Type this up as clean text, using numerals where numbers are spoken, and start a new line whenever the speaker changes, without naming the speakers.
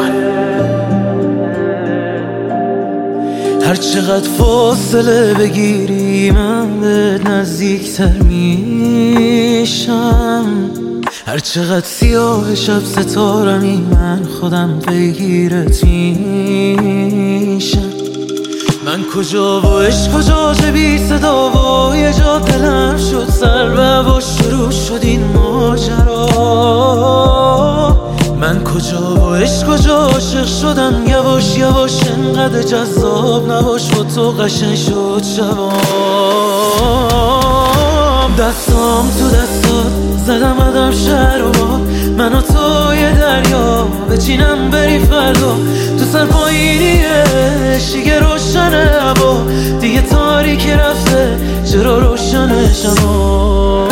هر چقدر فاصله بگیری من بهت نزدیکتر میشم، هر چقدر سیاه شب ستارمی من خودم پیگیرت میشم. من کجا و عشق کجا چه بی صدا و یه جا دلم شد سر و شروع شد این ماجرا. من کجا و عشق کجا عاشق شدم یواش یواش انقدر جذاب نباش و تو قشنگ شد شبام. دستام تو دستات زدم عدم شهر و من و تو یه دریا بچینم بری فردا تو سر پایینی دیگه روشنه هوا دیگه تاریکی رفته چرا روشنه شما.